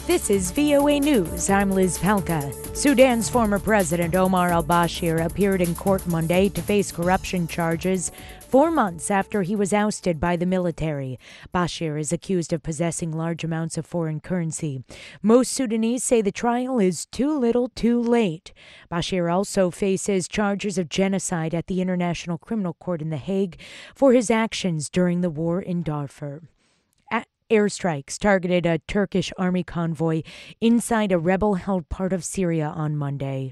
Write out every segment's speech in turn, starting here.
This is VOA News. I'm Liz Palka. Sudan's former president Omar al-Bashir appeared in court Monday to face corruption charges 4 months after he was ousted by the military. Bashir is accused of possessing large amounts of foreign currency. Most Sudanese say the trial is too little too late. Bashir also faces charges of genocide at the International Criminal Court in The Hague for his actions during the war in Darfur. Airstrikes targeted a Turkish army convoy inside a rebel-held part of Syria on Monday.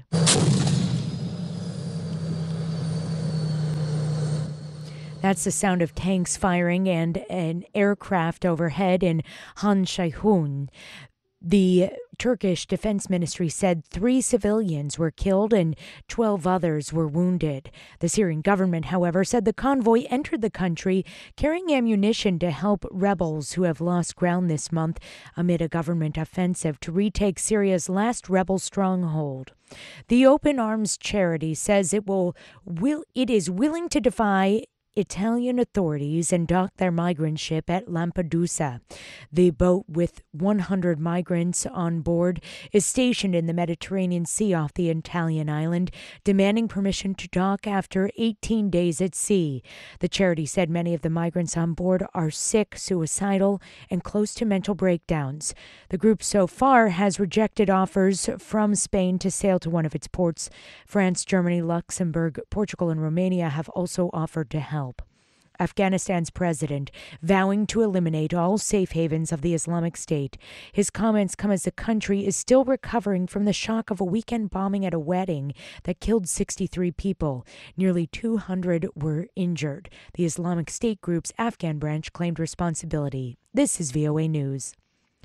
That's the sound of tanks firing and an aircraft overhead in Han Shaykhun. The Turkish Defense Ministry said 3 civilians were killed and 12 others were wounded. The Syrian government, however, said the convoy entered the country carrying ammunition to help rebels who have lost ground this month amid a government offensive to retake Syria's last rebel stronghold. The Open Arms charity says it is willing to defy Italian authorities and docked their migrant ship at Lampedusa. The boat with 100 migrants on board is stationed in the Mediterranean Sea off the Italian island, demanding permission to dock after 18 days at sea. The charity said many of the migrants on board are sick, suicidal, and close to mental breakdowns. The group so far has rejected offers from Spain to sail to one of its ports. France, Germany, Luxembourg, Portugal, and Romania have also offered to help. Afghanistan's president vowing to eliminate all safe havens of the Islamic State. His comments come as the country is still recovering from the shock of a weekend bombing at a wedding that killed 63 people. Nearly 200 were injured. The Islamic State group's Afghan branch claimed responsibility. This is VOA News.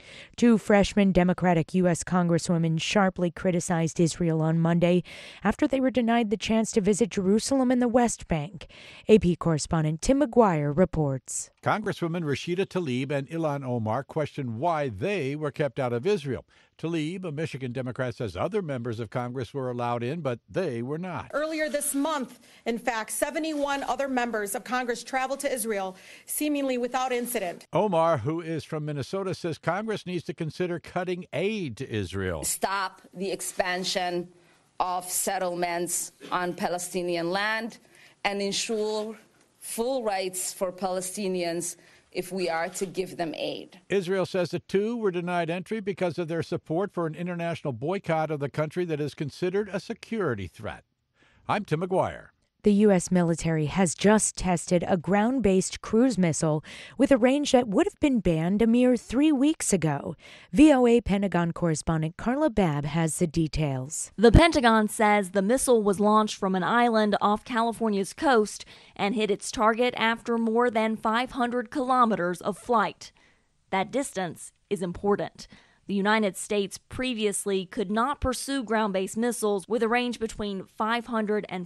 2 freshman Democratic U.S. Congresswomen sharply criticized Israel on Monday after they were denied the chance to visit Jerusalem and the West Bank. AP correspondent Tim McGuire reports. Congresswomen Rashida Tlaib and Ilhan Omar questioned why they were kept out of Israel. Tlaib, a Michigan Democrat, says other members of Congress were allowed in, but they were not. Earlier this month, in fact, 71 other members of Congress traveled to Israel, seemingly without incident. Omar, who is from Minnesota, says Congress needs to consider cutting aid to Israel. Stop the expansion of settlements on Palestinian land and ensure full rights for Palestinians if we are to give them aid. Israel says the 2 were denied entry because of their support for an international boycott of the country that is considered a security threat. I'm Tim McGuire. The U.S. military has just tested a ground-based cruise missile with a range that would have been banned a mere 3 weeks ago. VOA Pentagon correspondent Carla Babb has the details. The Pentagon says the missile was launched from an island off California's coast and hit its target after more than 500 kilometers of flight. That distance is important. The United States previously could not pursue ground-based missiles with a range between 500 and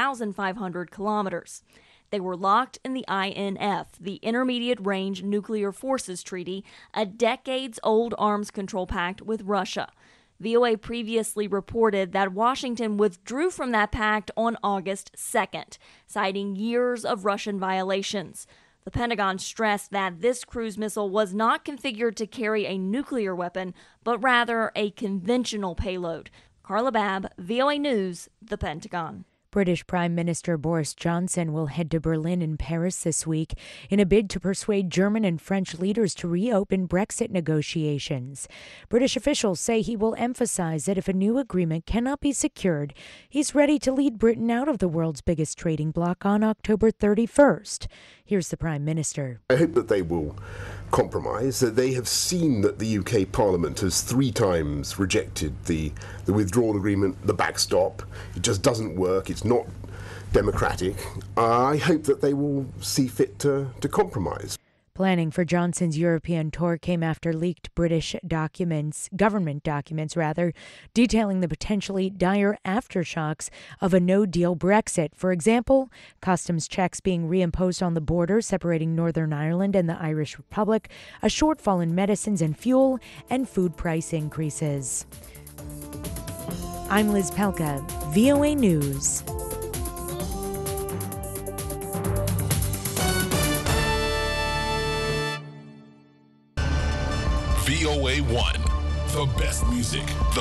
5,500 kilometers. They were locked in the INF, the Intermediate Range Nuclear Forces Treaty, a decades-old arms control pact with Russia. VOA previously reported that Washington withdrew from that pact on August 2nd, citing years of Russian violations. The Pentagon stressed that this cruise missile was not configured to carry a nuclear weapon, but rather a conventional payload. Carla Babb, VOA News, The Pentagon. British Prime Minister Boris Johnson will head to Berlin and Paris this week in a bid to persuade German and French leaders to reopen Brexit negotiations. British officials say he will emphasize that if a new agreement cannot be secured, he's ready to lead Britain out of the world's biggest trading bloc on October 31st. Here's the Prime Minister. I hope that they will compromise, that they have seen that the UK Parliament has 3 times rejected the withdrawal agreement, the backstop. It just doesn't work. It's not democratic. I hope that they will see fit to compromise. Planning for Johnson's European tour came after leaked British government documents, detailing the potentially dire aftershocks of a no-deal Brexit. For example, customs checks being reimposed on the border separating Northern Ireland and the Irish Republic, a shortfall in medicines and fuel, and food price increases. I'm Liz Palka, VOA News. VOA1, The best music, the